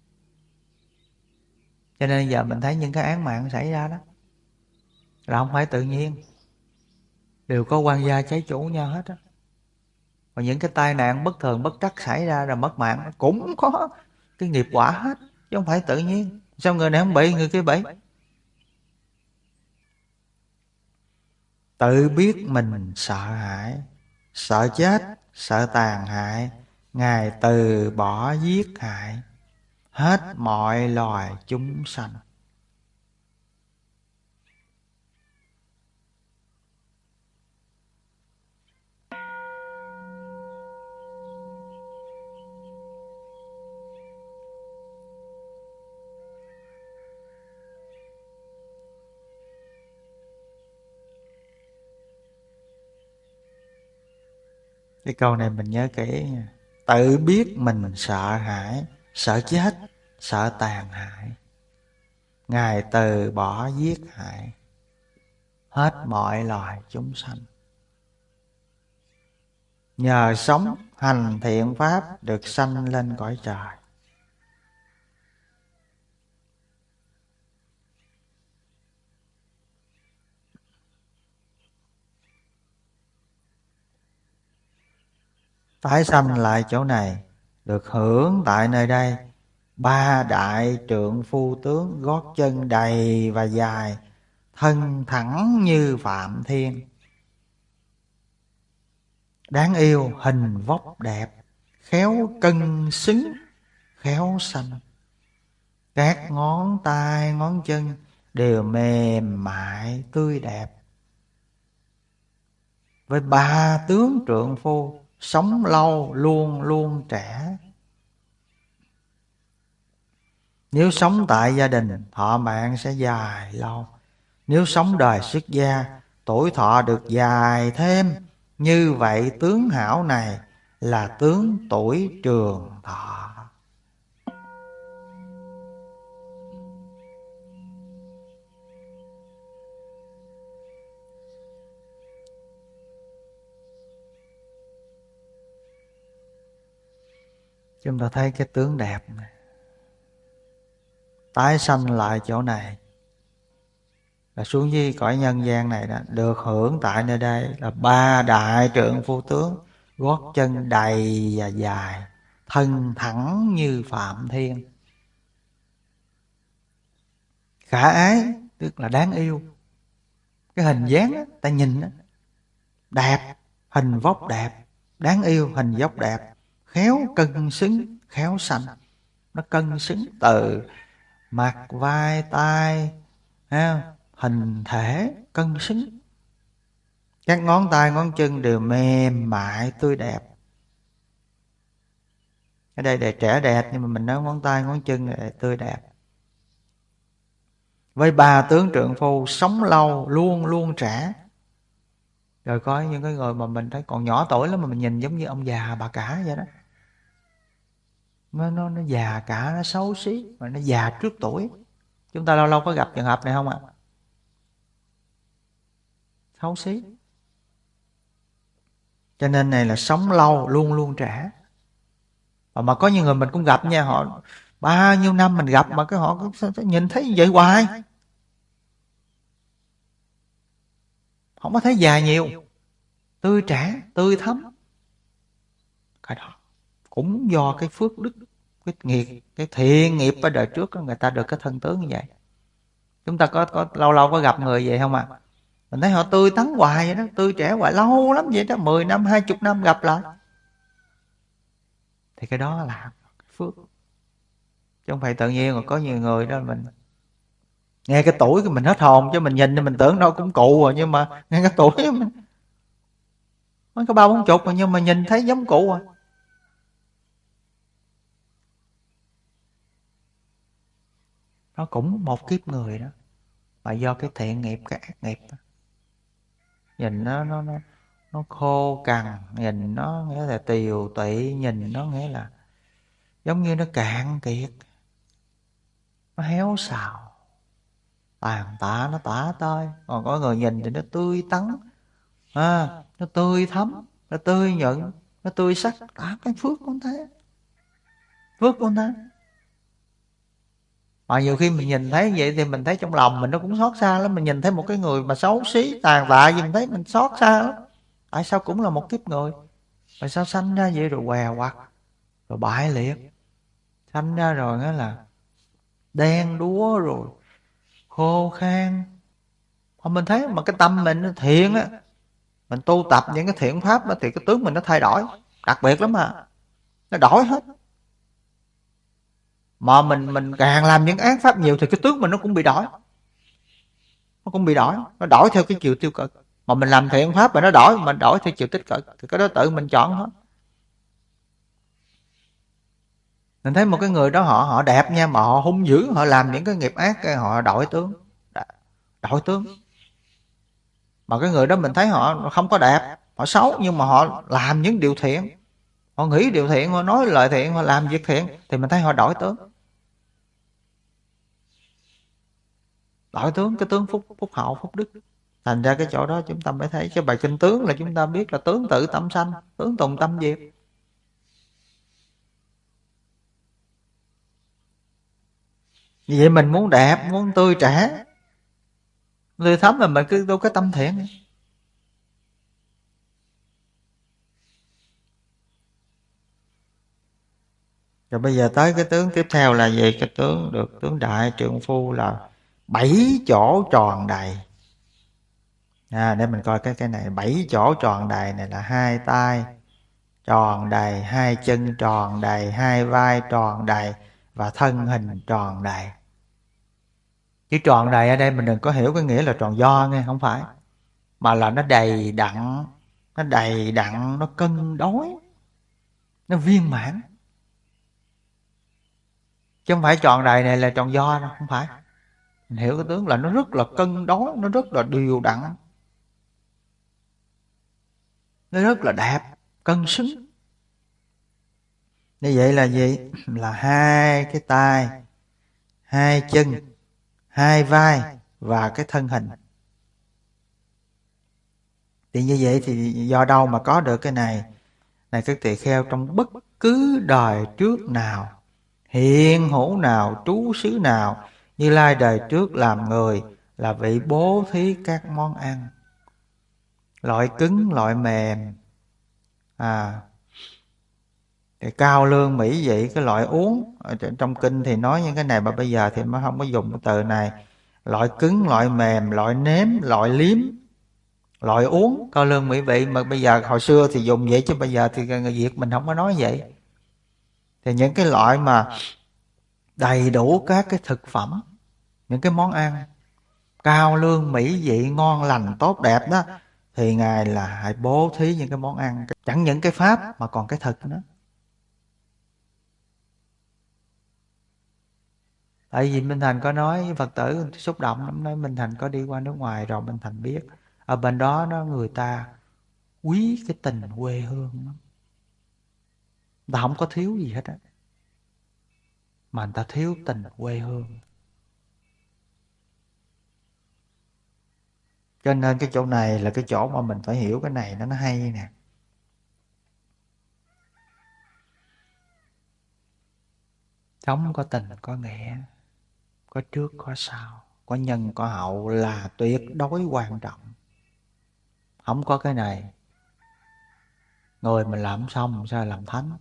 Cho nên giờ mình thấy những cái án mạng xảy ra đó là không phải tự nhiên, đều có quan gia trái chủ nhau hết á. Và những cái tai nạn bất thường bất trắc xảy ra rồi mất mạng cũng có cái nghiệp quả hết, chứ không phải tự nhiên. Sao người này không bị, người kia bị? Tự biết mình sợ hãi, sợ chết, sợ tàn hại, Ngài từ bỏ giết hại hết mọi loài chúng sanh. Cái câu này mình nhớ kỹ nha. Tự biết mình sợ hãi, sợ chết, sợ tàn hại, Ngài từ bỏ giết hại hết mọi loài chúng sanh. Nhờ sống hành thiện pháp được sanh lên cõi trời. Tái sanh lại chỗ này, được hưởng tại nơi đây ba đại trượng phu tướng, gót chân đầy và dài, thân thẳng như Phạm Thiên. Đáng yêu, hình vóc đẹp, khéo cân xứng, khéo xanh. Các ngón tay ngón chân đều mềm mại tươi đẹp. Với ba tướng trượng phu, sống lâu luôn luôn trẻ. Nếu sống tại gia đình, thọ mạng sẽ dài lâu. Nếu sống đời xuất gia, tuổi thọ được dài thêm. Như vậy tướng hảo này là tướng tuổi trường thọ. Chúng ta thấy cái tướng đẹp này. Tái sanh lại chỗ này là xuống dưới cõi nhân gian này đó, được hưởng tại nơi đây là ba đại trượng phu tướng, gót chân đầy và dài, thân thẳng như Phạm Thiên. Khả ái tức là đáng yêu. Cái hình dáng á, ta nhìn á, đẹp, hình vóc đẹp, đáng yêu, hình dốc đẹp, khéo cân xứng, khéo xanh. Nó cân xứng từ mặt, vai, tai, ha, hình thể cân xứng. Các ngón tay ngón chân đều mềm mại tươi đẹp. Ở đây để trẻ đẹp, nhưng mà mình nói ngón tay ngón chân là tươi đẹp. Với ba tướng trượng phu, sống lâu luôn luôn trẻ. Rồi có những cái người mà mình thấy còn nhỏ tuổi lắm mà mình nhìn giống như ông già bà cả vậy đó. Nó, nó, nó già cả, nó xấu xí, mà nó già trước tuổi. Chúng ta lâu lâu có gặp trường hợp này không ạ? À? Xấu xí. Cho nên này là sống lâu luôn luôn trẻ. Mà, mà có những người mình cũng gặp nha, họ bao nhiêu năm mình gặp mà cái họ cũng nhìn thấy vậy hoài, không có thấy già nhiều, tươi trẻ, tươi thắm. Cái đó cũng do cái phước đức, cái nghiệp, cái thiện nghiệp ở đời trước người ta được cái thân tướng như vậy. Chúng ta có có lâu lâu có gặp người vậy không ạ? À? Mình thấy họ tươi tắn hoài vậy đó, tươi trẻ hoài lâu lắm vậy đó, mười năm, hai chục năm gặp lại. Thì cái đó là phước. Chứ không phải tự nhiên mà có nhiều người đó mình nghe cái tuổi mình hết hồn, chứ mình nhìn thì mình tưởng đâu cũng cụ rồi, nhưng mà nghe cái tuổi mình mới có ba bốn chục mà nhưng mà nhìn thấy giống cụ à. Nó cũng một kiếp người đó, mà do cái thiện nghiệp, cái ác nghiệp đó. Nhìn nó nó nó nó khô cằn, nhìn nó nghĩa là tiều tụy, nhìn nó nghĩa là giống như nó cạn kiệt, nó héo xào, tàn tạ, nó tả tơi. Còn có người nhìn thì nó tươi tắn, à, nó tươi thắm, nó tươi nhuận, nó tươi sắc. Cả cái phước của thế, phước của thế. Mà nhiều khi mình nhìn thấy vậy thì mình thấy trong lòng mình nó cũng xót xa lắm. Mình nhìn thấy một cái người mà xấu xí tàn tạ gì mình thấy mình xót xa lắm. Tại sao cũng là một kiếp người, mà sao sanh ra vậy rồi què quặt, rồi bại liệt, sanh ra rồi nghĩa là đen đúa rồi khô khan. Mà mình thấy mà cái tâm mình nó thiện á, mình tu tập những cái thiện pháp đó, thì cái tướng mình nó thay đổi đặc biệt lắm mà, nó đổi hết. Mà mình mình càng làm những ác pháp nhiều thì cái tướng mình nó cũng bị đổi, nó cũng bị đổi, nó đổi theo cái chiều tiêu cực. Mà mình làm thiện pháp mà nó đổi, mình đổi theo chiều tích cực thì cái đó tự mình chọn hết. Mình thấy một cái người đó họ họ đẹp nha, mà họ hung dữ, họ làm những cái nghiệp ác, cái họ đổi tướng, đổi tướng. Mà cái người đó mình thấy họ không có đẹp, họ xấu, nhưng mà họ làm những điều thiện, họ nghĩ điều thiện, họ nói lời thiện, họ làm việc thiện, thì mình thấy họ đổi tướng. Đổi tướng, cái tướng phúc phúc hậu, phúc đức. Thành ra cái chỗ đó chúng ta mới thấy cái bài kinh tướng là chúng ta biết là tướng tự tâm sanh, tướng tùng tâm diệt. Như vậy mình muốn đẹp, muốn tươi trẻ, tươi thắm là mình cứ tu cái tâm thiện. Rồi bây giờ tới cái tướng tiếp theo là gì? Cái tướng được tướng đại trượng phu là bảy chỗ tròn đầy. À, để mình coi cái cái này. Bảy chỗ tròn đầy này là hai tay tròn đầy, hai chân tròn đầy, hai vai tròn đầy và thân hình tròn đầy. Chứ tròn đầy ở đây mình đừng có hiểu cái nghĩa là tròn do nghe, không phải. Mà là nó đầy đặn, nó đầy đặn, nó cân đối, nó viên mãn. Chứ không phải tròn đầy này là tròn do đâu, không phải. Mình hiểu cái tướng là nó rất là cân đối, nó rất là đều đặn, nó rất là đẹp, cân xứng. Như vậy là gì? Là hai cái tay, hai chân, hai vai và cái thân hình. Thì như vậy thì do đâu mà có được cái này? Này các tỳ kheo, trong bất cứ đời trước nào, hiện hữu nào, trú xứ nào, Như Lai đời trước làm người là vị bố thí các món ăn, loại cứng, loại mềm, à, thì cao lương mỹ vị, cái loại uống. Ở trong kinh thì nói những cái này, mà bây giờ thì mới không có dùng cái từ này. Loại cứng, loại mềm, loại nếm, loại liếm, loại uống, cao lương mỹ vị. Mà bây giờ hồi xưa thì dùng vậy, chứ bây giờ thì người Việt mình không có nói vậy. Thì những cái loại mà đầy đủ các cái thực phẩm, những cái món ăn cao lương mỹ vị, ngon lành, tốt đẹp đó, thì Ngài là hãy bố thí những cái món ăn. Chẳng những cái pháp mà còn cái thực nữa. Tại vì Minh Thành có nói với Phật tử xúc động lắm, nói Minh Thành có đi qua nước ngoài rồi, Minh Thành biết ở bên đó nó người ta quý cái tình quê hương lắm. Người ta không có thiếu gì hết á, mà người ta thiếu tình quê hương. Cho nên cái chỗ này là cái chỗ mà mình phải hiểu cái này nó nó hay nè. Sống có tình có nghĩa, có trước có sau, có nhân có hậu là tuyệt đối quan trọng. Không có cái này, người mình làm xong sao làm thánh.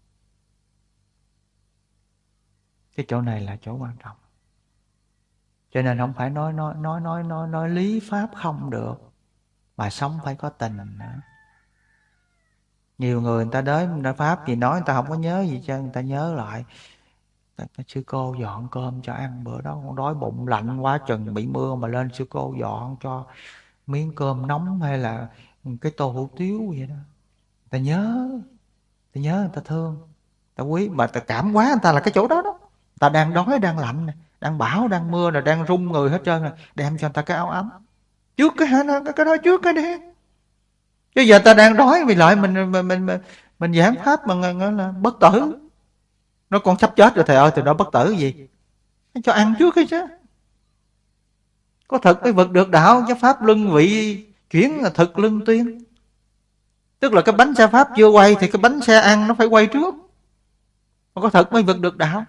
Cái chỗ này là chỗ quan trọng. Cho nên không phải nói nói nói nói nói nói lý pháp không được, mà sống phải có tình nữa. Nhiều người người ta đến người ta pháp gì nói người ta không có nhớ gì chứ, người ta nhớ lại sư cô dọn cơm cho ăn bữa đó con đói bụng, lạnh quá chừng bị mưa mà lên sư cô dọn cho miếng cơm nóng hay là cái tô hủ tiếu vậy đó. Ta nhớ, ta nhớ, người ta thương, ta quý, mà ta cảm quá người ta là cái chỗ đó đó. Ta đang đói đang lạnh nè, đang bão đang mưa rồi đang run người hết trơn, rồi đem cho người ta cái áo ấm trước cái hả, cái, cái đó trước cái đi. Chứ giờ ta đang đói vì lại mình mình mình mình, mình giảng pháp mà gọi là bất tử. Nó còn sắp chết rồi thầy ơi, từ đó bất tử gì? Cho ăn trước cái chứ. Có thực mới vực được đạo, chứ pháp luân vị chuyển là thực luân tuyên. Tức là cái bánh xe pháp chưa quay thì cái bánh xe ăn nó phải quay trước. Mà có thực mới vực được đạo.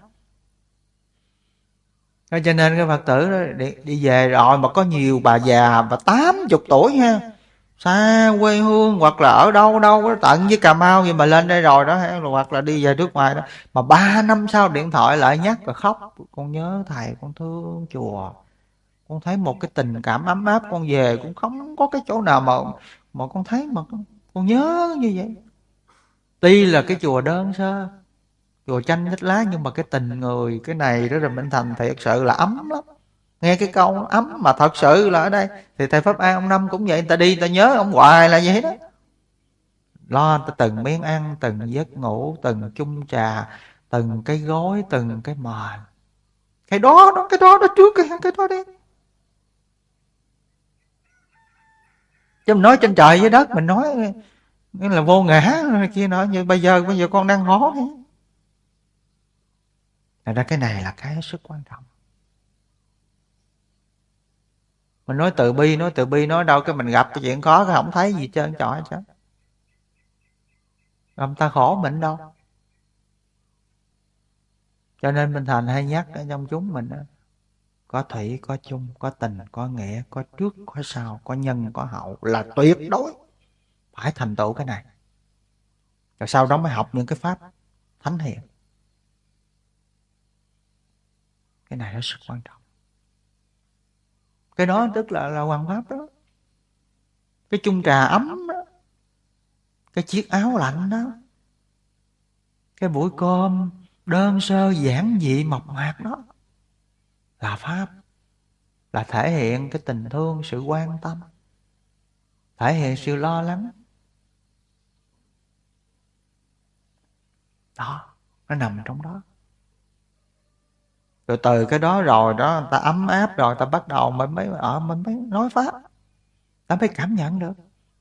Cho nên cái Phật tử đó đi, đi về rồi mà có nhiều bà già và tám chục tuổi nha, xa quê hương hoặc là ở đâu đâu tận với Cà Mau gì mà lên đây rồi đó, hoặc là đi về nước ngoài đó, mà ba năm sau điện thoại lại nhắc và khóc, con nhớ thầy, con thương chùa, con thấy một cái tình cảm ấm áp, con về cũng không có cái chỗ nào mà mà con thấy mà con, con nhớ như vậy. Tuy là cái chùa đơn sơ, chùa tranh ít lá, nhưng mà cái tình người cái này đó rồi Minh Thành thật sự là ấm lắm. Nghe cái câu ấm mà thật sự là ở đây thì thầy Pháp An ông Năm cũng vậy, người ta đi người ta nhớ ông hoài là vậy đó. Lo người ta từng miếng ăn, từng giấc ngủ, từng chung trà, từng cái gối, từng cái mền. Cái đó đó, cái đó đó trước cái cái đó đi. Chứ mình nói trên trời với đất, mình nói nghĩa là vô ngã kia nọ, như bây giờ bây giờ con đang hó. Thành ra cái này là cái hết sức quan trọng. Mình nói từ bi, nói từ bi nói đâu cái mình gặp cái chuyện khó cái không thấy gì trơn trọi chứ. Ông ta khổ mình đâu. Cho nên Minh Thành hay nhắc ở trong chúng mình đó, có thủy có chung, có tình có nghĩa, có trước có sau, có nhân có hậu là tuyệt đối phải thành tựu cái này. Rồi sau đó mới học những cái pháp thánh hiền. Cái này rất rất quan trọng. Cái đó tức là là hoàng pháp đó. Cái chung trà ấm đó, cái chiếc áo lạnh đó, cái buổi cơm đơn sơ giản dị mộc mạc đó là pháp, là thể hiện cái tình thương, sự quan tâm, thể hiện sự lo lắng. Đó, nó nằm trong đó. Rồi từ cái đó rồi đó, người ta ấm áp rồi, ta bắt đầu mới mới ở mình mới nói pháp, ta mới cảm nhận được.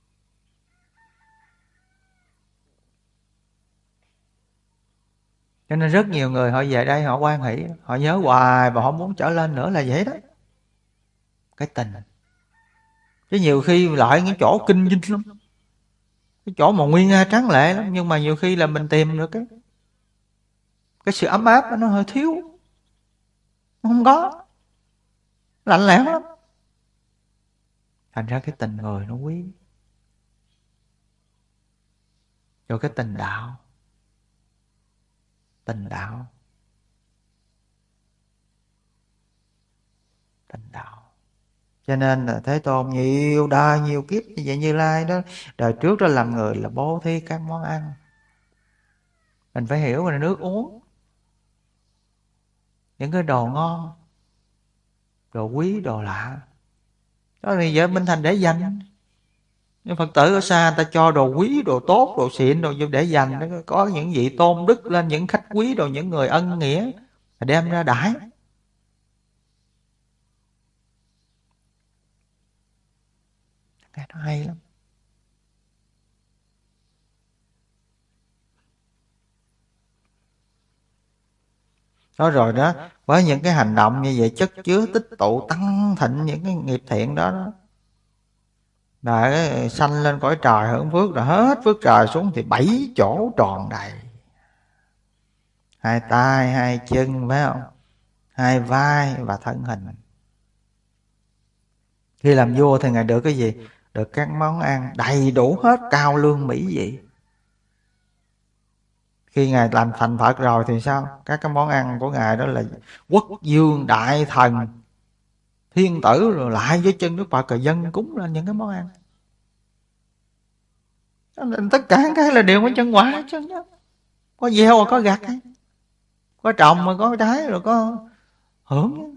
Cho nên rất nhiều người họ về đây họ hoan hỷ, họ nhớ hoài và họ muốn trở lên nữa là vậy đó. Cái tình. Chứ nhiều khi lại những chỗ kinh dinh lắm, cái chỗ mà nguy nga tráng lệ lắm, nhưng mà nhiều khi là mình tìm được cái cái sự ấm áp đó, nó hơi thiếu, nó không có, lạnh lẽo lắm. Thành ra cái tình người nó quý. Rồi cái tình đạo, tình đạo, tình đạo. Cho nên là Thế Tôn nhiều đời nhiều kiếp như vậy, Như Lai đó đời trước đó làm người là bố thí các món ăn. Mình phải hiểu là nước uống, những cái đồ ngon, đồ quý, đồ lạ. Đó thì giờ Minh Thành để dành. Nhưng Phật tử ở xa ta cho đồ quý, đồ tốt, đồ xịn, đồ để dành. Có những vị tôn đức lên, những khách quý, đồ những người ân nghĩa đem ra đãi. Cái nó hay lắm. Đó rồi đó, với những cái hành động như vậy chất chứa tích tụ tăng thịnh những cái nghiệp thiện đó đó. Rồi sanh lên cõi trời hưởng phước, rồi hết phước trời xuống thì bảy chỗ tròn đầy. Hai tay, hai chân, phải không? Hai vai và thân hình. Khi làm vua thì Ngài được cái gì? Được các món ăn đầy đủ hết, cao lương mỹ vị. Khi Ngài làm thành Phật rồi thì sao? Các cái món ăn của Ngài đó là quốc dương đại thần thiên tử rồi lại với chân Đức Phật, rồi dân cúng lên những cái món ăn. Tất cả cái là đều có chân quả hết trơn đó. Có gieo mà có gặt ấy. Có trồng mà có trái rồi có hưởng.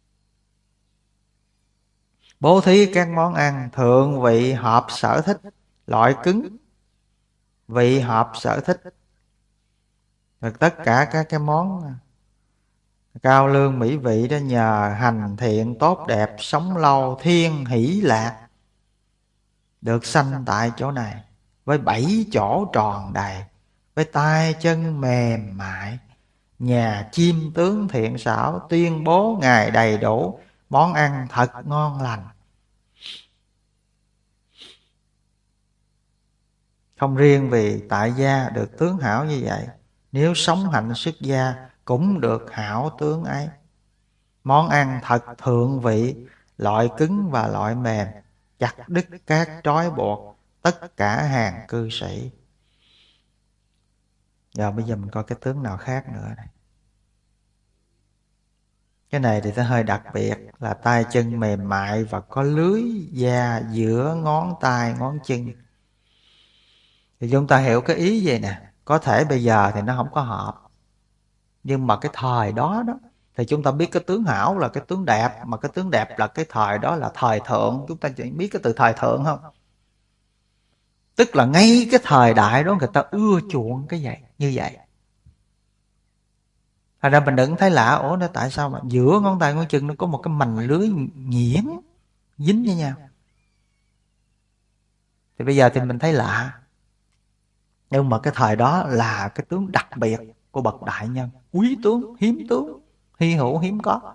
Bố thí các món ăn thượng vị hợp sở thích, loại cứng vị hợp sở thích. Rồi tất cả các cái món cao lương mỹ vị đó nhờ hành thiện tốt đẹp, sống lâu thiên hỷ lạc, được sanh tại chỗ này với bảy chỗ tròn đầy, với tay chân mềm mại, nhà chim tướng thiện xảo, tuyên bố Ngài đầy đủ món ăn thật ngon lành. Không riêng vì tại gia được tướng hảo như vậy, nếu sống hạnh xuất gia cũng được hảo tướng ấy. Món ăn thật thượng vị, loại cứng và loại mềm, chặt đứt các trói buộc tất cả hàng cư sĩ. Giờ bây giờ mình coi cái tướng nào khác nữa này. Cái này thì nó hơi đặc biệt, là tay chân mềm mại và có lưới da giữa ngón tay ngón chân. Thì chúng ta hiểu cái ý vậy nè. Có thể bây giờ thì nó không có hợp, nhưng mà cái thời đó đó thì chúng ta biết cái tướng hảo là cái tướng đẹp, mà cái tướng đẹp là cái thời đó là thời thượng. Chúng ta chỉ biết cái từ thời thượng không? Tức là ngay cái thời đại đó người ta ưa chuộng cái vậy, như vậy. Thành ra mình đừng thấy lạ, ủa nó tại sao mà giữa ngón tay ngón chân nó có một cái mành lưới nhiễm dính với nhau. Thì bây giờ thì mình thấy lạ, nhưng mà cái thời đó là cái tướng đặc biệt của bậc đại nhân, quý tướng, hiếm tướng, hy hữu hiếm có.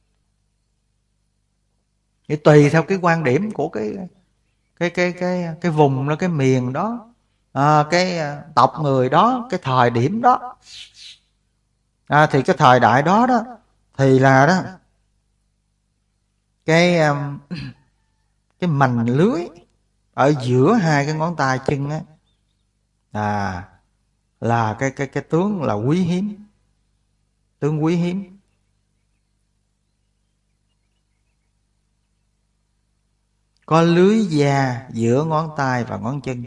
Thì tùy theo cái quan điểm của cái cái cái cái cái vùng đó, cái miền đó, à, cái tộc người đó, cái thời điểm đó, à, thì cái thời đại đó đó thì là đó cái um, cái mành lưới ở giữa hai cái ngón tay chân á, à, là cái cái cái tướng là quý hiếm, tướng quý hiếm. Có lưới da giữa ngón tay và ngón chân.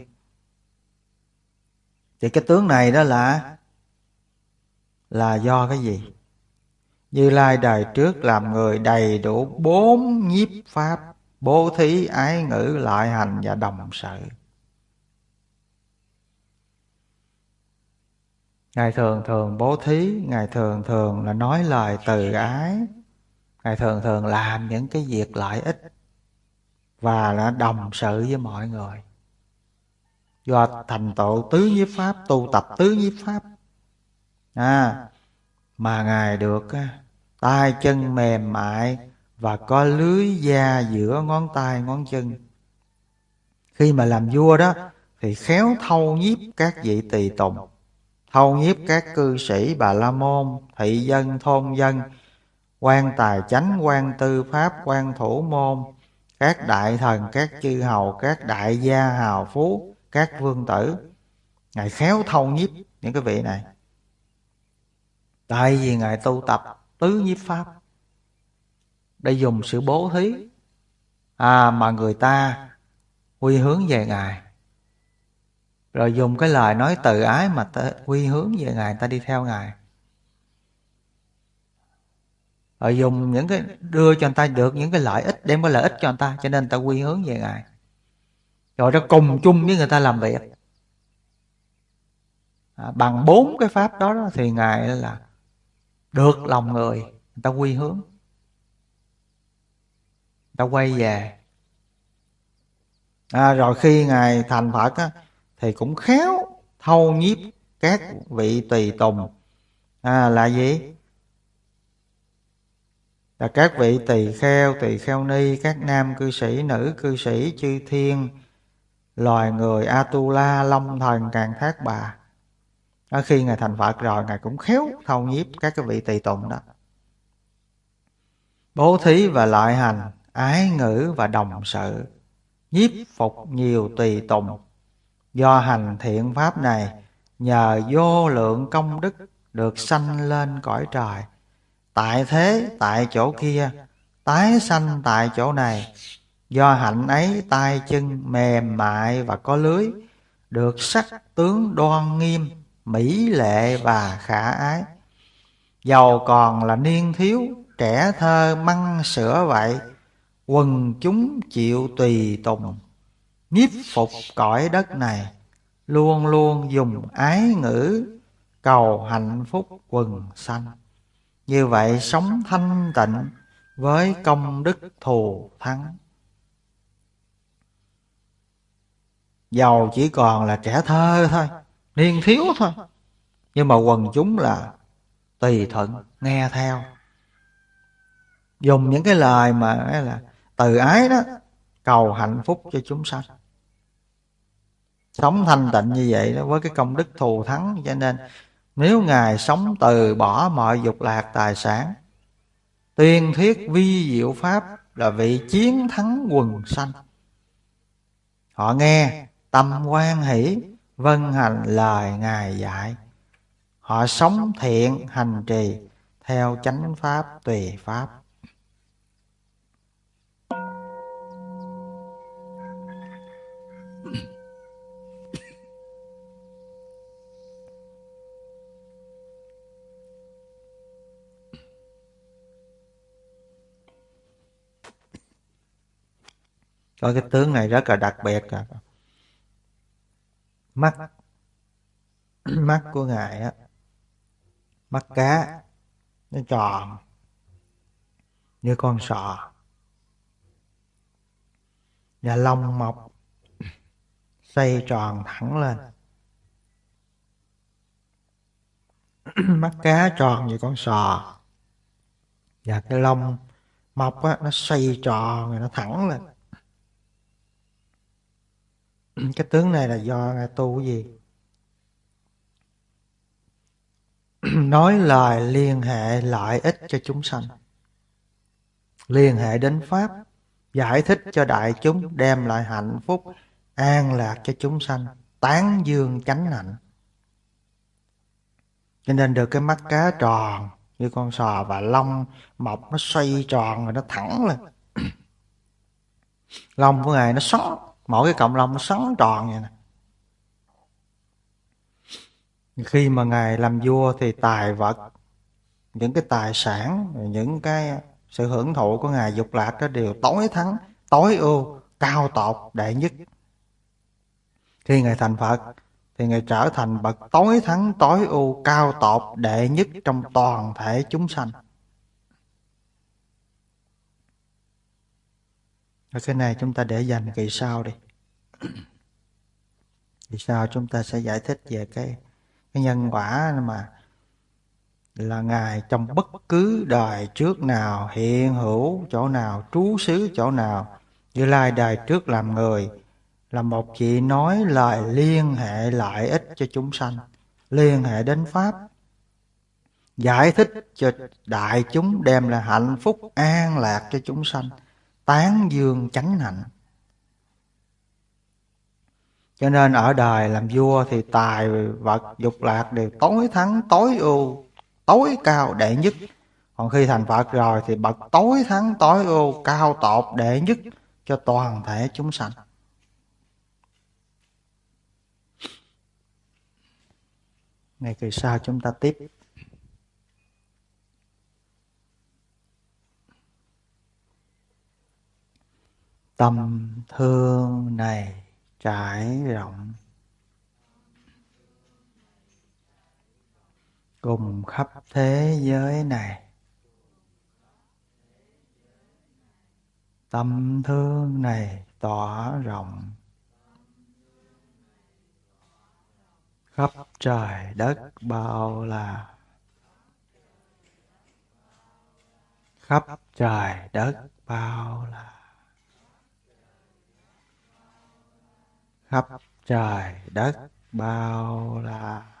Thì cái tướng này đó là là do cái gì? Như Lai đời trước làm người đầy đủ bốn nhiếp pháp, bố thí, ái ngữ, lại hành và đồng sự. Ngài thường thường bố thí, Ngài thường thường là nói lời từ ái, Ngài thường thường làm những cái việc lợi ích, và là đồng sự với mọi người. Do thành tựu tứ nhiếp pháp, tu tập tứ nhiếp pháp, à, mà Ngài được tay chân mềm mại và có lưới da giữa ngón tay ngón chân. Khi mà làm vua đó thì khéo thâu nhiếp các vị tùy tùng, thâu nhiếp các cư sĩ Bà La Môn, thị dân, thôn dân, quan tài chánh, quan tư pháp, quan thủ môn, các đại thần, các chư hầu, các đại gia hào phú, các vương tử. Ngài khéo thâu nhiếp những cái vị này, tại vì Ngài tu tập tứ nhiếp pháp để dùng sự bố thí, à, mà người ta quy hướng về Ngài, rồi dùng cái lời nói từ ái mà ta quy hướng về Ngài, ta đi theo Ngài, rồi dùng những cái đưa cho người ta được những cái lợi ích, đem cái lợi ích cho người ta, cho nên người ta quy hướng về Ngài, rồi nó cùng chung với người ta làm việc, à, bằng bốn cái pháp đó, đó thì Ngài là được lòng người, người ta quy hướng, người ta quay về. À, rồi khi Ngài thành Phật á, thì cũng khéo thâu nhiếp các vị tùy tùng, à, là gì? là các vị tỳ kheo, tỳ kheo ni, các nam cư sĩ, nữ cư sĩ, chư thiên, loài người, Atula, Long Thần, Càn Thác Bà. Ở khi Ngài thành Phật rồi, Ngài cũng khéo thâu nhiếp các cái vị tùy tùng đó. Bố thí và lợi hành, ái ngữ và đồng sự, nhiếp phục nhiều tùy tùng. Do hành thiện pháp này, nhờ vô lượng công đức được sanh lên cõi trời. Tại thế, tại chỗ kia, tái sanh tại chỗ này. Do hạnh ấy, tay chân mềm mại và có lưới, được sắc tướng đoan nghiêm, mỹ lệ và khả ái. Dầu còn là niên thiếu, trẻ thơ măng sữa vậy, quần chúng chịu tùy tùng, nhiếp phục cõi đất này. Luôn luôn dùng ái ngữ, cầu hạnh phúc quần sanh. Như vậy sống thanh tịnh với công đức thù thắng. Dầu chỉ còn là trẻ thơ thôi, niên thiếu thôi, nhưng mà quần chúng là tùy thuận, nghe theo. Dùng những cái lời mà là từ ái đó, cầu hạnh phúc cho chúng sanh. Sống thanh tịnh như vậy đó, với cái công đức thù thắng. Cho nên nếu Ngài sống từ bỏ mọi dục lạc tài sản, tuyên thuyết vi diệu pháp, là vị chiến thắng quần sanh. Họ nghe tâm hoan hỷ, vâng hành lời Ngài dạy. Họ sống thiện hành trì, theo chánh pháp tùy pháp. Có cái tướng này rất là đặc biệt. Mắt mắt của Ngài á, mắt cá, nó tròn như con sò, và lông mọc xoay tròn thẳng lên. Mắt cá tròn như con sò, và cái lông mọc á, nó xoay tròn rồi nó thẳng lên. Cái tướng này là do Ngài tu cái gì? Nói lời liên hệ lợi ích cho chúng sanh, liên hệ đến pháp, giải thích cho đại chúng, đem lại hạnh phúc an lạc cho chúng sanh, tán dương chánh hạnh. Cho nên được cái mắt cá tròn như con sò, và lông mọc nó xoay tròn rồi nó thẳng lên. Lông của Ngài nó xoắn, mỗi cái cọng lông nó xoắn tròn vậy nè. Khi mà Ngài làm vua thì tài vật, những cái tài sản, những cái sự hưởng thụ của Ngài dục lạc đó đều tối thắng, tối ưu, cao tột, đệ nhất. Khi Ngài thành Phật thì Ngài trở thành bậc tối thắng, tối ưu, cao tột, đệ nhất trong toàn thể chúng sanh. Và cái này chúng ta để dành kỳ sau đi. Kỳ sau chúng ta sẽ giải thích về cái, cái nhân quả mà là Ngài trong bất cứ đời trước nào, hiện hữu chỗ nào, trú xứ chỗ nào, Như Lai đời trước làm người, là một vị nói lời liên hệ lợi ích cho chúng sanh, liên hệ đến pháp, giải thích cho đại chúng, đem lại hạnh phúc an lạc cho chúng sanh, tán dương chánh hạnh. Cho nên ở đời làm vua thì tài vật dục lạc đều tối thắng, tối ưu, tối cao, đệ nhất. Còn khi thành Phật rồi thì bậc tối thắng, tối ưu, cao tột, đệ nhất cho toàn thể chúng sanh. Ngày kỳ sau chúng ta tiếp. Tâm thương này trải rộng cùng khắp thế giới này. Tâm thương này tỏa rộng khắp trời đất bao la, khắp khắp trời đất bao la, khắp trời đất bao la.